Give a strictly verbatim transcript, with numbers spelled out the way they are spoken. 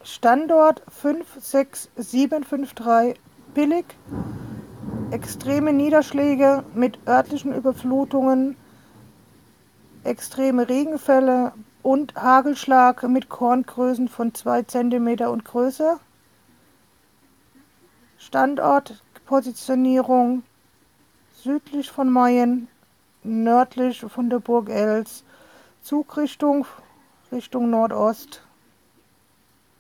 Standort fünf sechs sieben fünf drei Billig. Extreme Niederschläge mit örtlichen Überflutungen, extreme Regenfälle und Hagelschlag mit Korngrößen von zwei Zentimeter und größer. Standortpositionierung südlich von Mayen, nördlich von der Burg Els, Zugrichtung Richtung Nordost.